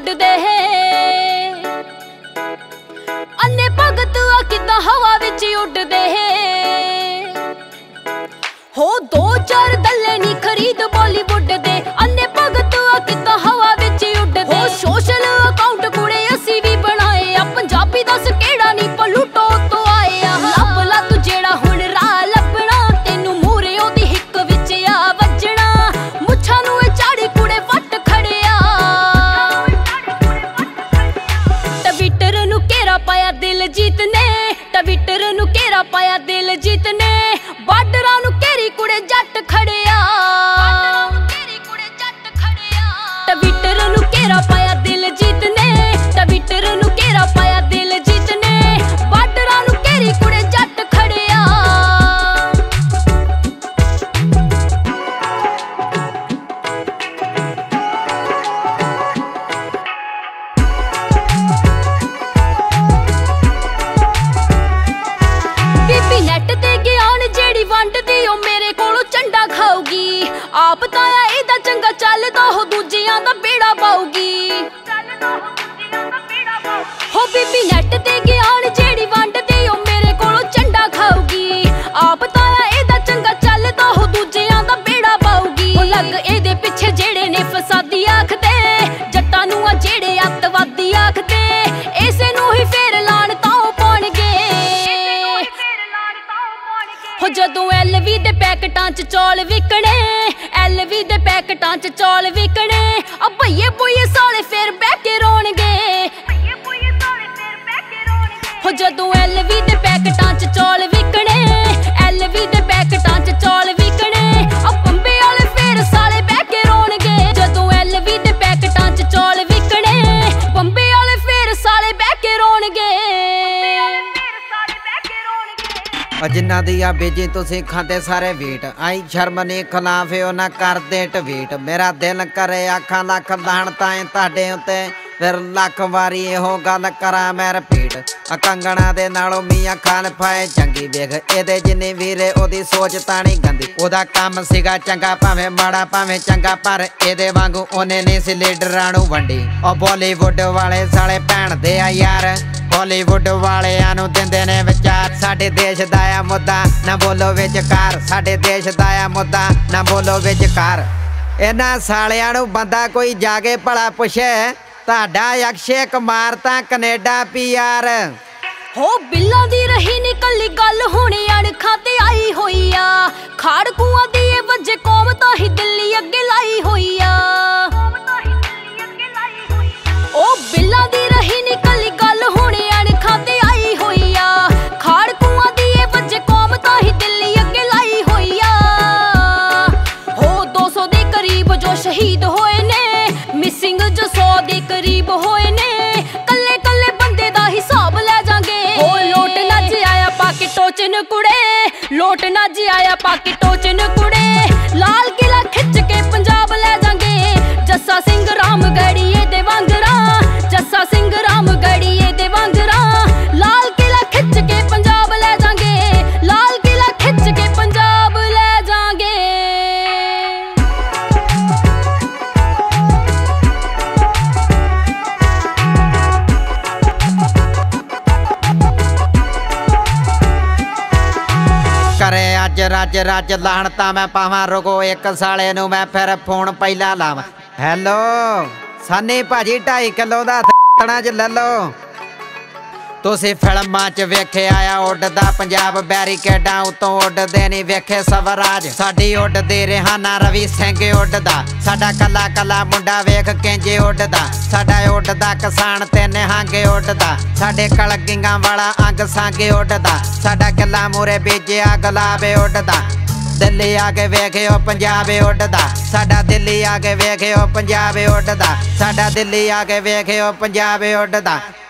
ਉੱਡਦੇ अन्ने भगत आ किदां हवा विच उड्डदे हो दो चार दल्ले नी खरीद बॉलीवुड दे अन्ने भगत आ किदां हवा विच उड्डदे हो सोशल अकाउंट कुड़े असी भी बनाए आ पंजाबी दस केड़ा नी पलूटो तो आए आ लभ ला तू जेड़ा हुण राह लभना तेनू मूरे ओदी हिक विच आ वजना मुछां नू चाड़ी कुड़े वट खड़िया ट्विटर नू घेरा पाया दिलजीत ने ट्विटर नू घेरा पाया दिलजीत ने बार्डरां नू घेरी कुड़े जट खड़िया ट्विटर नू घेरा पाया दिलजीत ने ट्विटर नू घेरा पाया दिलजीत ने बार्डरां नू घेरी कुड़े जट खड़िया बीबी नेट ते ज्ञान जेड़ी वंडदी ओ मेरे कोलों झंडा खाऊगी आप ताया एदा चंगा चलदा हो दूजियां दा बेड़ा पाऊगी हो बीबी नेट ते ज्ञान जेड़ी वंडदी ओ मेरे कोलों झंडा खाऊगी आप ताया एदा चंगा चलदा हो दूजियां दा बेड़ा पाऊगी ओ लग एदे पिछे जेड़े ने फसादी आखदे जट्टां नूं आ जेड़े अतवादी आखदे इसे नूं ही फेर लाण तां पाउणगे हो जदों LV दे पैकेटां च चौल विकणे LV दे पैकेटां च चौल विकणे आ भईए भुईए साले फेर बैठ के रोणगे हो जदों LV दे पैकेटां च चौल विकणे LV दे पैकेटां च चौल विकणे आ बंबे वाले फेर साले बैठ के रोणगे जदों LV दे पैकेटां च चौल विकणे बंबे वाले फेर साले बैठ के रोणगे जिन्ना दी आ बेजी तुसी खाते सारे वीट आई शर्म नी खिलाफे ना कर दे ट्वीट मेरा दिल करे आखां लख लाण ताए ताडे उत्ते फिर लख वारी इहो गल करा मैं रिपीट कंगना दे नालों मियां खान फाए चंगी वेख एदे जिन्नी वीरे ओदी सोच ताणी गंदी ओदा काम सीगा चंगा भावें माड़ा भावें चंगा पर एदे वांगू ओने नहीं सी लीडरां नूं वंडी ओ बॉलीवुड वाले साले भैण दे आ यार बॉलीवुड वालियां नूं दिंदे ने विचार साडे देश दा आ मुद्दा ना बोलो विचकार साडे देश दा आ मुद्दा ना बोलो विचकार इन्हां सालियां नूं बंदा कोई जाके भला पुछे ताडा अक्षय कुमार तां कनेडा PR हो बिल्लां दी रही निकली गल हुणे अणखां ते आई होई आ खाड़कूआं दी ए वजे कौम तां ही दिल्ली अगे लाई होई आ ओ बिल्लां दी रही निकली गल हुणे अणखां ते आई होई आ खाड़कूआं दी ए वजे कौम तां ही दिल्ली अगे लाई होई आ हो 200 दे करीब जो शहीद होए ने मिसिंग जो 100 दे करीब होए ने कल्ले कल्ले बंदे दा हिसाब ले जांगे हो लोट नज आया पाके टोचन कुड़े लोट नज आया पाके टोचन कुड़े लाल किला खिच के पंजाब ले जांगे जस्सा सिंह राम गढ़िए दे वांगरा जस्सा सिंह राम गढ़िए दे वांगरा लाल किला खिच के पंजाब ले जांगे लाल किला खिच के पंजाब ले जांगे करे अज रज रज लाहणता मैं पावां रुको एक साले नूं मैं फिर फोन पहला लावां हैलो सानी भाजी 2.5 किलो दा थणा च ले लो तुसी फिल्मां च वेखे आया उड्डदा पंजाब बैरीकेडां उत्तों उड्डदे नी वेखे स्वराज साडी उड्डदी रिहाना रवि सिंह उड्डदा साडा कला कला मुंडा वेख किंजे उड्डदा साडा उड्डदा किसान ते निहंग उड्डदा साडे कलगिंगां वाला अंग सांगे उड्डदा साडा किला मूरे बीजिया गुलाब उड्डदा दिल्ली आके वेखियो पंजाब उड्डदा साडा दिल्ली आके वेखियो पंजाब उड्डदा साडा दिल्ली आके वेखियो पंजाब उड्डदा